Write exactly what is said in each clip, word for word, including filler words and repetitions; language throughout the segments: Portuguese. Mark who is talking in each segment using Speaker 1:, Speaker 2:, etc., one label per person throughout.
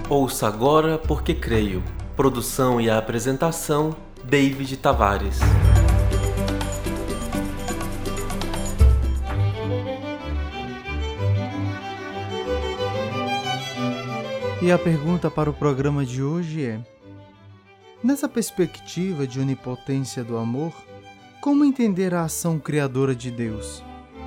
Speaker 1: Ouça agora porque creio. Produção e apresentação, David Tavares.
Speaker 2: E a pergunta para o programa de hoje é: nessa perspectiva de onipotência do amor, como entender a ação criadora de Deus?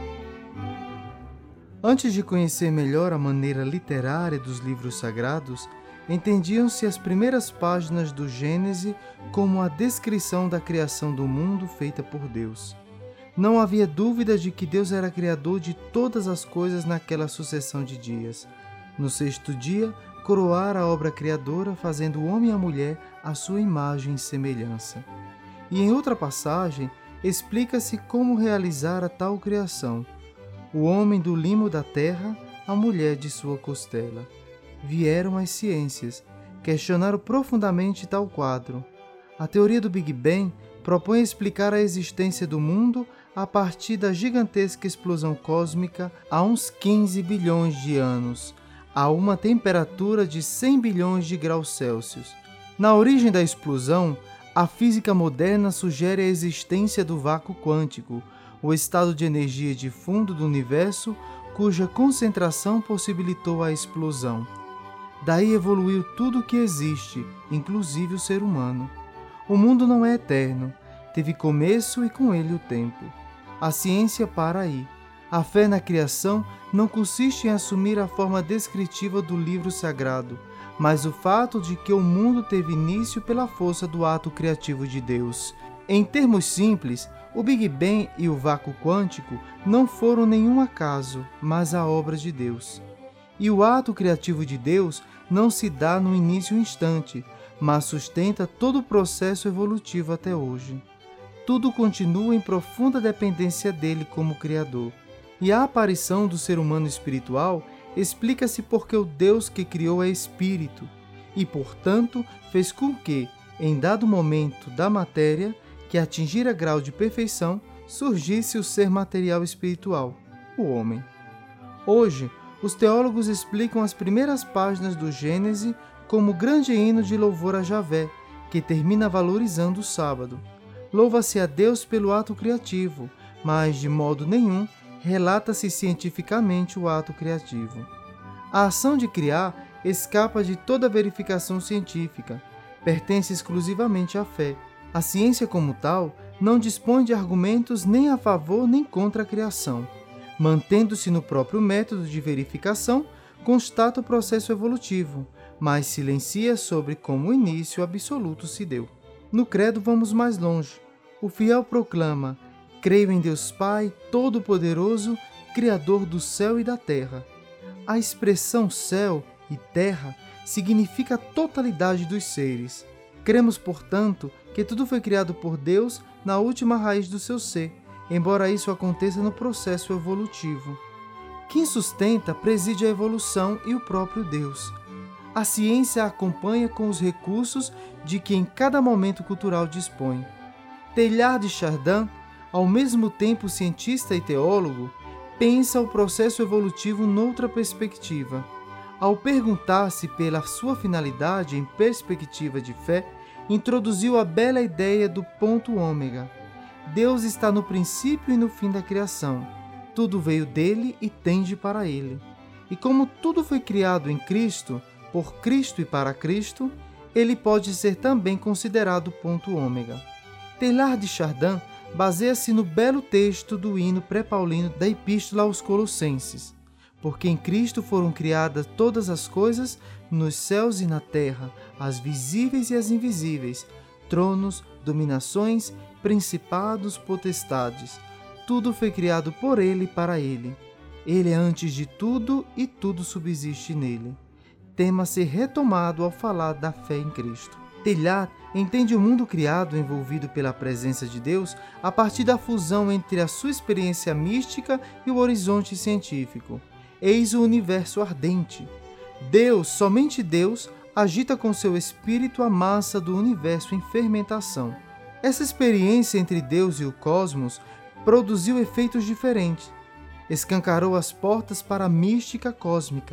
Speaker 2: Antes de conhecer melhor a maneira literária dos livros sagrados, entendiam-se as primeiras páginas do Gênesis como a descrição da criação do mundo feita por Deus. Não havia dúvida de que Deus era criador de todas as coisas naquela sucessão de dias. No sexto dia, coroara a obra criadora, fazendo o homem e a mulher à sua imagem e semelhança. E em outra passagem, explica-se como realizara tal criação. O homem do limo da terra, a mulher de sua costela. Vieram as ciências, questionaram profundamente tal quadro. A teoria do Big Bang propõe explicar a existência do mundo a partir da gigantesca explosão cósmica há uns quinze bilhões de anos, a uma temperatura de cem bilhões de graus Celsius. Na origem da explosão, a física moderna sugere a existência do vácuo quântico, o estado de energia de fundo do universo cuja concentração possibilitou a explosão. Daí evoluiu tudo o que existe, inclusive o ser humano. O mundo não é eterno, teve começo e com ele o tempo. A ciência para aí. A fé na criação não consiste em assumir a forma descritiva do livro sagrado, mas o fato de que o mundo teve início pela força do ato criativo de Deus. Em termos simples, o Big Bang e o vácuo quântico não foram nenhum acaso, mas a obra de Deus. E o ato criativo de Deus não se dá no início instante, mas sustenta todo o processo evolutivo até hoje. Tudo continua em profunda dependência dele como Criador. E a aparição do ser humano espiritual explica-se porque o Deus que criou é espírito e, portanto, fez com que, em dado momento da matéria, que atingira grau de perfeição, surgisse o ser material espiritual, o homem. Hoje, os teólogos explicam as primeiras páginas do Gênesis como grande hino de louvor a Javé, que termina valorizando o sábado. Louva-se a Deus pelo ato criativo, mas, de modo nenhum, relata-se cientificamente o ato criativo. A ação de criar escapa de toda verificação científica, pertence exclusivamente à fé. A ciência como tal não dispõe de argumentos nem a favor nem contra a criação. Mantendo-se no próprio método de verificação, constata o processo evolutivo, mas silencia sobre como o início absoluto se deu. No credo vamos mais longe. O fiel proclama: creio em Deus Pai, Todo-Poderoso, Criador do céu e da terra. A expressão céu e terra significa a totalidade dos seres. Cremos, portanto, que tudo foi criado por Deus na última raiz do seu ser, embora isso aconteça no processo evolutivo. Quem sustenta preside a evolução e o próprio Deus. A ciência a acompanha com os recursos de que em cada momento cultural dispõe. Teilhard de Chardin, ao mesmo tempo cientista e teólogo, pensa o processo evolutivo noutra perspectiva. Ao perguntar-se pela sua finalidade em perspectiva de fé, introduziu a bela ideia do ponto ômega. Deus está no princípio e no fim da criação. Tudo veio dele e tende para ele. E como tudo foi criado em Cristo, por Cristo e para Cristo, ele pode ser também considerado ponto ômega. Teilhard de Chardin baseia-se no belo texto do hino pré-paulino da Epístola aos Colossenses. Porque em Cristo foram criadas todas as coisas, nos céus e na terra, as visíveis e as invisíveis, tronos, dominações, principados, potestades. Tudo foi criado por ele e para ele. Ele é antes de tudo e tudo subsiste nele. Tema ser retomado ao falar da fé em Cristo. Teilhard entende o mundo criado envolvido pela presença de Deus a partir da fusão entre a sua experiência mística e o horizonte científico. Eis o universo ardente. Deus, somente Deus, agita com seu espírito a massa do universo em fermentação. Essa experiência entre Deus e o cosmos produziu efeitos diferentes. Escancarou as portas para a mística cósmica,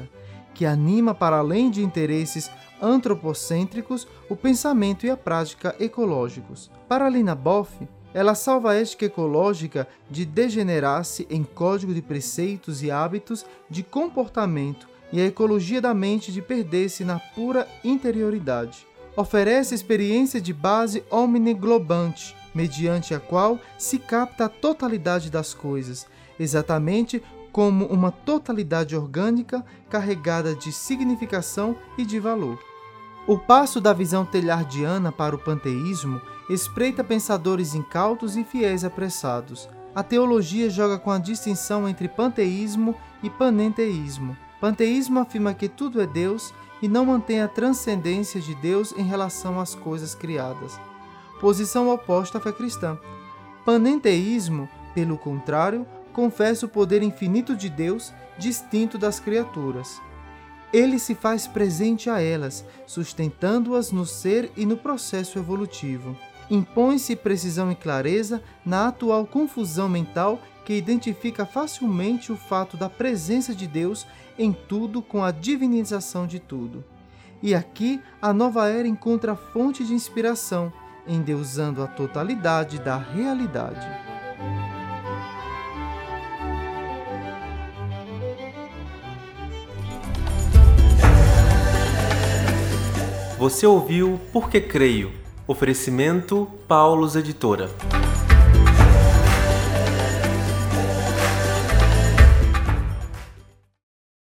Speaker 2: que anima, para além de interesses antropocêntricos, o pensamento e a prática ecológicos. Para Lina Boff, ela salva a ética ecológica de degenerar-se em código de preceitos e hábitos de comportamento e a ecologia da mente de perder-se na pura interioridade. Oferece experiência de base omniglobante, mediante a qual se capta a totalidade das coisas, exatamente como uma totalidade orgânica carregada de significação e de valor. O passo da visão teilhardiana para o panteísmo espreita pensadores incautos e fiéis apressados. A teologia joga com a distinção entre panteísmo e panenteísmo. Panteísmo afirma que tudo é Deus e não mantém a transcendência de Deus em relação às coisas criadas. Posição oposta à fé cristã. Panenteísmo, pelo contrário, confessa o poder infinito de Deus, distinto das criaturas. Ele se faz presente a elas, sustentando-as no ser e no processo evolutivo. Impõe-se precisão e clareza na atual confusão mental que identifica facilmente o fato da presença de Deus em tudo com a divinização de tudo. E aqui a nova era encontra a fonte de inspiração, endeusando a totalidade da realidade.
Speaker 1: Você ouviu Porque Creio. Oferecimento Paulus Editora.